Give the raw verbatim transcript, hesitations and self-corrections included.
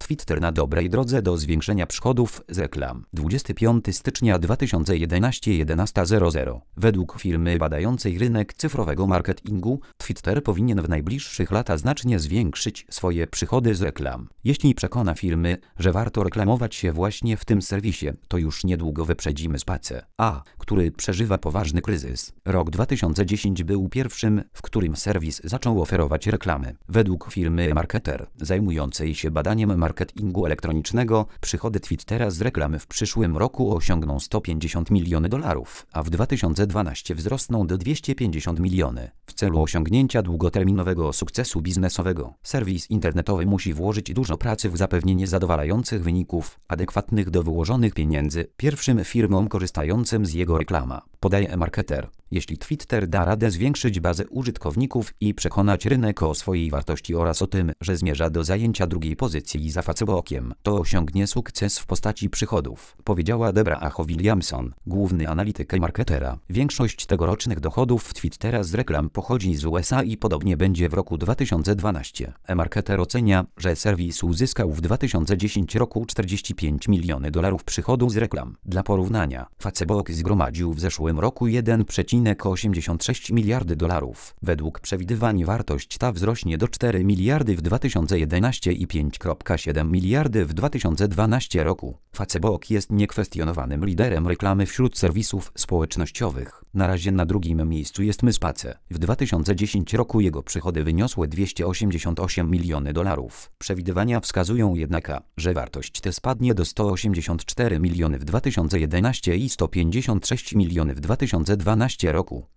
Twitter na dobrej drodze do zwiększenia przychodów z reklam. dwudziestego piątego stycznia dwa tysiące jedenastego jedenasta zero zero. Według firmy badającej rynek cyfrowego marketingu, Twitter powinien w najbliższych latach znacznie zwiększyć swoje przychody z reklam. Jeśli przekona firmy, że warto reklamować się właśnie w tym serwisie, to już niedługo wyprzedzimy Space A, który przeżywa poważny kryzys. Rok dwa tysiące dziesiąty był pierwszym, w którym serwis zaczął oferować reklamy. Według firmy Marketer, zajmującej się badaniem marketingu elektronicznego, przychody Twittera z reklam w przyszłym roku osiągną sto pięćdziesiąt milionów dolarów, a w dwa tysiące dwunastym wzrosną do dwieście pięćdziesiąt milionów. W celu osiągnięcia długoterminowego sukcesu biznesowego, serwis internetowy musi włożyć dużo pracy w zapewnienie zadowalających wyników, adekwatnych do wyłożonych pieniędzy, pierwszym firmom korzystającym z jego reklama, podaje Marketer. Jeśli Twitter da radę zwiększyć bazę użytkowników i przekonać rynek o swojej wartości oraz o tym, że zmierza do zajęcia drugiej pozycji za Facebookiem, to osiągnie sukces w postaci przychodów, powiedziała Deborah Williamson, główny analityk Marketera. Większość tegorocznych dochodów Twittera z reklam pochodzi z U S A i podobnie będzie w roku dwa tysiące dwunastym. Marketer ocenia, że serwis uzyskał w dwa tysiące dziesiątym roku czterdzieści pięć milionów dolarów przychodu z reklam. Dla porównania, Facebook zgromadził w zeszłym roku jeden przecinek osiemdziesiąt sześć miliardy dolarów. Według przewidywań wartość ta wzrośnie do cztery miliardy w dwa tysiące jedenastym i pięć przecinek siedem miliardy w dwa tysiące dwunastym roku. Facebook jest niekwestionowanym liderem reklamy wśród serwisów społecznościowych. Na razie na drugim miejscu jest Space. W dwa tysiące dziesiątym roku jego przychody wyniosły dwieście osiemdziesiąt osiem milionów dolarów. Przewidywania wskazują jednak, że wartość ta spadnie do sto osiemdziesiąt cztery miliony w dwa tysiące jedenastym i sto pięćdziesiąt sześć milionów w dwa tysiące dwunastym roku.